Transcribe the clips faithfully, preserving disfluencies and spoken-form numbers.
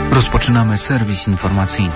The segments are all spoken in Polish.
Rozpoczynamy serwis informacyjny.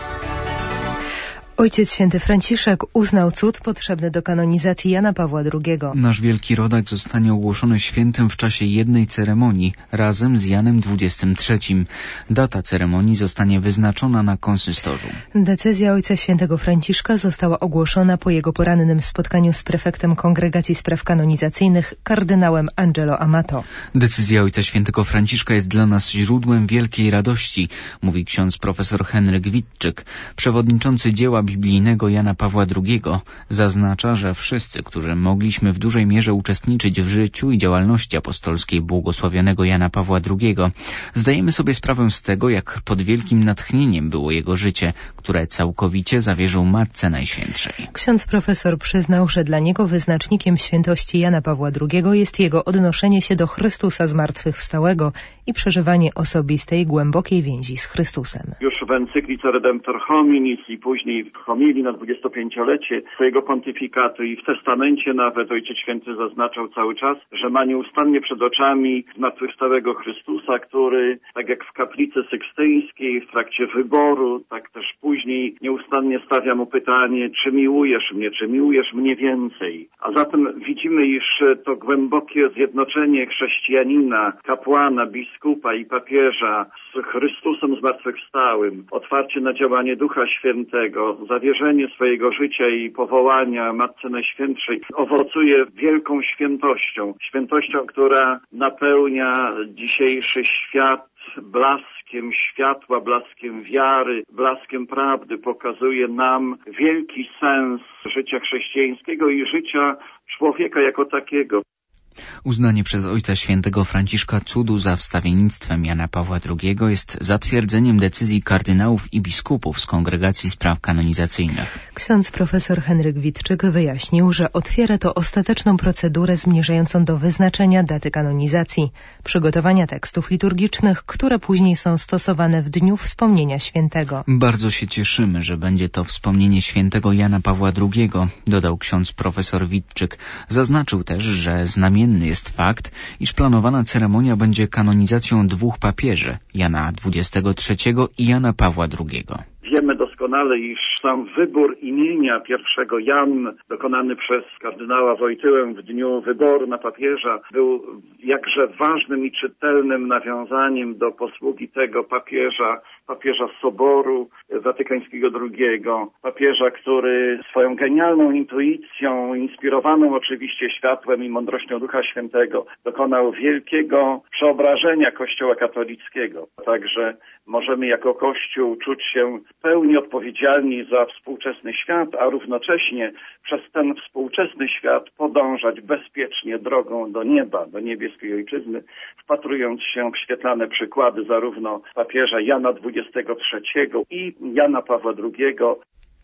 Ojciec Święty Franciszek uznał cud potrzebny do kanonizacji Jana Pawła drugiego. Nasz wielki rodak zostanie ogłoszony świętym w czasie jednej ceremonii razem z Janem dwudziestym trzecim. Data ceremonii zostanie wyznaczona na konsystorium. Decyzja Ojca Świętego Franciszka została ogłoszona po jego porannym spotkaniu z prefektem Kongregacji Spraw Kanonizacyjnych, kardynałem Angelo Amato. Decyzja Ojca Świętego Franciszka jest dla nas źródłem wielkiej radości, mówi ksiądz profesor Henryk Witczyk, przewodniczący dzieła biblijnego Jana Pawła drugiego. Zaznacza, że wszyscy, którzy mogliśmy w dużej mierze uczestniczyć w życiu i działalności apostolskiej błogosławionego Jana Pawła drugiego, zdajemy sobie sprawę z tego, jak pod wielkim natchnieniem było jego życie, które całkowicie zawierzył Matce Najświętszej. Ksiądz profesor przyznał, że dla niego wyznacznikiem świętości Jana Pawła drugiego jest jego odnoszenie się do Chrystusa zmartwychwstałego i przeżywanie osobistej, głębokiej więzi z Chrystusem. Już w encyklice Redemptor Hominis i później w homilii na dwudziestopięciolecie swojego pontyfikatu i w testamencie nawet Ojciec Święty zaznaczał cały czas, że ma nieustannie przed oczami zmartwychwstałego Chrystusa, który, tak jak w kaplicy sykstyńskiej, w trakcie wyboru, tak też później nieustannie stawia mu pytanie, czy miłujesz mnie, czy miłujesz mnie więcej. A zatem widzimy, iż to głębokie zjednoczenie chrześcijanina, kapłana, biskupa i papieża z Chrystusem zmartwychwstałym, otwarcie na działanie Ducha Świętego, zawierzenie swojego życia i powołania Matce Najświętszej owocuje wielką świętością. Świętością, która napełnia dzisiejszy świat blaskiem światła, blaskiem wiary, blaskiem prawdy. Pokazuje nam wielki sens życia chrześcijańskiego i życia człowieka jako takiego. Uznanie przez Ojca Świętego Franciszka cudu za wstawiennictwem Jana Pawła drugiego jest zatwierdzeniem decyzji kardynałów i biskupów z Kongregacji Spraw Kanonizacyjnych. Ksiądz profesor Henryk Witczyk wyjaśnił, że otwiera to ostateczną procedurę zmierzającą do wyznaczenia daty kanonizacji, przygotowania tekstów liturgicznych, które później są stosowane w dniu wspomnienia świętego. Bardzo się cieszymy, że będzie to wspomnienie świętego Jana Pawła drugiego, dodał ksiądz profesor Witczyk. Zaznaczył też, że znamienny jest fakt, iż planowana ceremonia będzie kanonizacją dwóch papieży, Jana dwudziestego trzeciego i Jana Pawła drugiego. Wiemy doskonale, iż sam wybór imienia pierwszego Jan, dokonany przez kardynała Wojtyłę w dniu wyboru na papieża, był jakże ważnym i czytelnym nawiązaniem do posługi tego papieża, papieża Soboru Watykańskiego drugiego, papieża, który swoją genialną intuicją, inspirowaną oczywiście światłem i mądrością Ducha Świętego, dokonał wielkiego przeobrażenia Kościoła katolickiego. Także możemy jako Kościół czuć się w pełni odpowiedzialni za współczesny świat, a równocześnie przez ten współczesny świat podążać bezpiecznie drogą do nieba, do niebieskiej Ojczyzny, wpatrując się w świetlane przykłady zarówno papieża Jana dwudziestego trzeciego i Jana Pawła drugiego.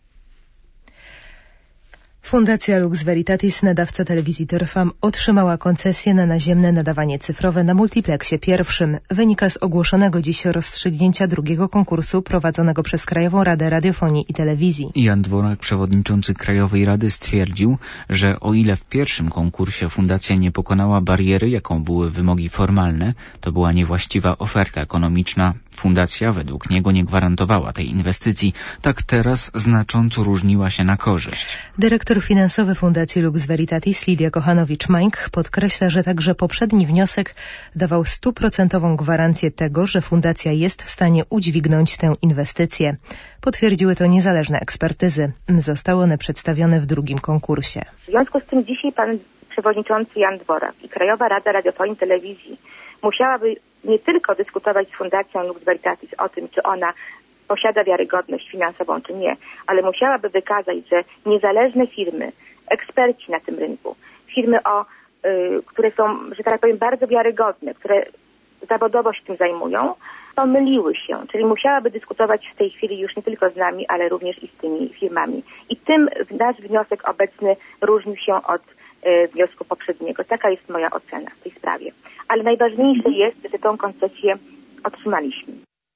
Fundacja Lux Veritatis, nadawca telewizji Trwam, otrzymała koncesję na naziemne nadawanie cyfrowe na multipleksie pierwszym. Wynika z ogłoszonego dziś rozstrzygnięcia drugiego konkursu prowadzonego przez Krajową Radę Radiofonii i Telewizji. Jan Dworak, przewodniczący Krajowej Rady, stwierdził, że o ile w pierwszym konkursie fundacja nie pokonała bariery, jaką były wymogi formalne, to była niewłaściwa oferta ekonomiczna. Fundacja według niego nie gwarantowała tej inwestycji, tak teraz znacząco różniła się na korzyść. Dyrektor finansowy Fundacji Lux Veritatis Lidia Kochanowicz-Majk podkreśla, że także poprzedni wniosek dawał stuprocentową gwarancję tego, że fundacja jest w stanie udźwignąć tę inwestycję. Potwierdziły to niezależne ekspertyzy. Zostały one przedstawione w drugim konkursie. W związku z tym dzisiaj pan przewodniczący Jan Dworak i Krajowa Rada Radiofonii i Telewizji musiałaby nie tylko dyskutować z Fundacją Lux Veritatis o tym, czy ona posiada wiarygodność finansową, czy nie, ale musiałaby wykazać, że niezależne firmy, eksperci na tym rynku, firmy, o, y, które są, że tak powiem, bardzo wiarygodne, które zawodowo się tym zajmują, pomyliły się. Czyli musiałaby dyskutować w tej chwili już nie tylko z nami, ale również i z tymi firmami. I tym nasz wniosek obecny różnił się od y, wniosku poprzedniego. Taka jest moja ocena w tej sprawie. Ale najważniejsze jest, że tę koncesję otrzymaliśmy.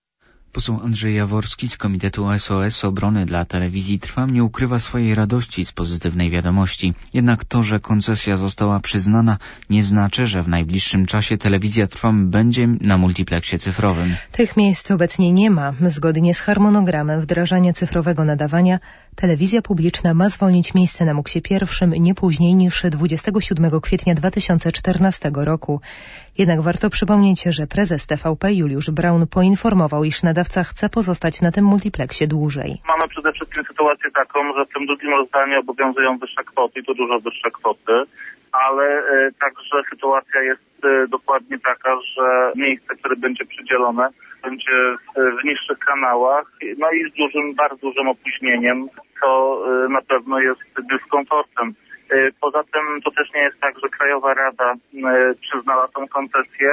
Poseł Andrzej Jaworski z Komitetu S O S Obrony dla Telewizji Trwam nie ukrywa swojej radości z pozytywnej wiadomości. Jednak to, że koncesja została przyznana, nie znaczy, że w najbliższym czasie Telewizja Trwam będzie na multipleksie cyfrowym. Tych miejsc obecnie nie ma. Zgodnie z harmonogramem wdrażania cyfrowego nadawania telewizja publiczna ma zwolnić miejsce na Muksie pierwszym nie później niż dwudziestego siódmego kwietnia dwa tysiące czternastego roku. Jednak warto przypomnieć, że prezes T V P Juliusz Braun poinformował, iż nadawca chce pozostać na tym multipleksie dłużej. Mamy przede wszystkim sytuację taką, że w tym drugim rozdaniu obowiązują wyższe kwoty i to dużo wyższe kwoty, ale e, także sytuacja jest e, dokładnie taka, że miejsce, które będzie przydzielone, będzie w, w niższych kanałach, no i z dużym, bardzo dużym opóźnieniem, co e, na pewno jest dyskomfortem. Poza tym to też nie jest tak, że Krajowa Rada przyznała tą koncesję,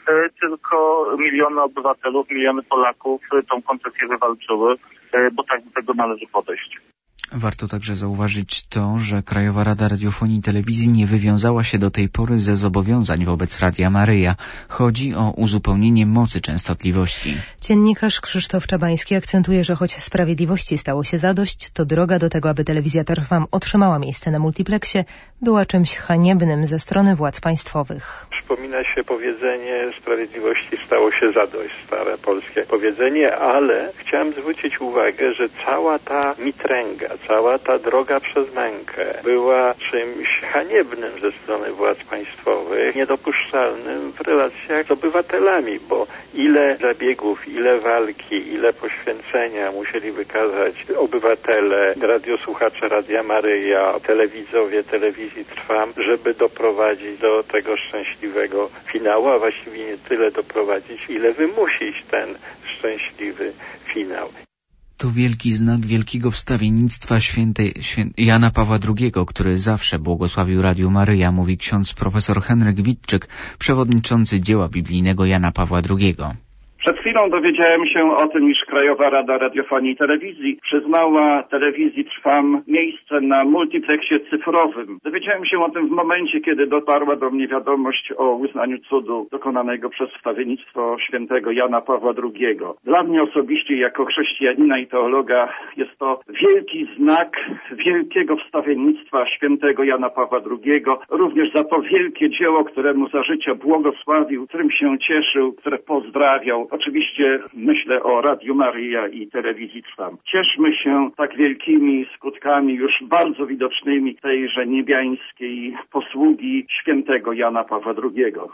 tylko miliony obywatelów, miliony Polaków tą koncesję wywalczyły, bo tak do tego należy podejść. Warto także zauważyć to, że Krajowa Rada Radiofonii i Telewizji nie wywiązała się do tej pory ze zobowiązań wobec Radia Maryja. Chodzi o uzupełnienie mocy częstotliwości. Dziennikarz Krzysztof Czabański akcentuje, że choć sprawiedliwości stało się zadość, to droga do tego, aby Telewizja Trwam otrzymała miejsce na multipleksie, była czymś haniebnym ze strony władz państwowych. Przypomina się powiedzenie, sprawiedliwości stało się zadość, stare polskie powiedzenie, ale chciałem zwrócić uwagę, że cała ta mitręga, cała ta droga przez mękę była czymś haniebnym ze strony władz państwowych, niedopuszczalnym w relacjach z obywatelami, bo ile zabiegów, ile walki, ile poświęcenia musieli wykazać obywatele, radiosłuchacze Radia Maryja, telewidzowie Telewizji Trwam, żeby doprowadzić do tego szczęśliwego finału, a właściwie nie tyle doprowadzić, ile wymusić ten szczęśliwy finał. To wielki znak wielkiego wstawiennictwa świętej świę... Jana Pawła drugiego, który zawsze błogosławił Radiu Maryja, mówi ksiądz profesor Henryk Witczyk, przewodniczący dzieła biblijnego Jana Pawła drugiego. Przed chwilą dowiedziałem się o tym, iż Krajowa Rada Radiofonii i Telewizji przyznała Telewizji Trwam miejsce na multipleksie cyfrowym. Dowiedziałem się o tym w momencie, kiedy dotarła do mnie wiadomość o uznaniu cudu dokonanego przez wstawiennictwo świętego Jana Pawła drugiego. Dla mnie osobiście, jako chrześcijanina i teologa, jest to wielki znak wielkiego wstawiennictwa świętego Jana Pawła drugiego, również za to wielkie dzieło, któremu za życia błogosławił, którym się cieszył, które pozdrawiał. Oczywiście myślę o Radiu Maryja i Telewizji Trwam. Cieszmy się tak wielkimi skutkami, już bardzo widocznymi tejże niebiańskiej posługi świętego Jana Pawła drugiego.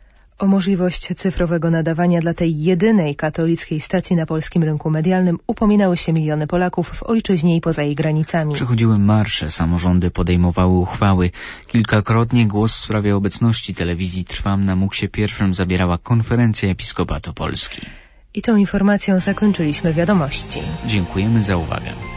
O możliwość cyfrowego nadawania dla tej jedynej katolickiej stacji na polskim rynku medialnym upominały się miliony Polaków w ojczyźnie i poza jej granicami. Przechodziły marsze, samorządy podejmowały uchwały. Kilkakrotnie głos w sprawie obecności Telewizji Trwam na Muksie pierwszym zabierała Konferencja Episkopatu Polski. I tą informacją zakończyliśmy wiadomości. Dziękujemy za uwagę.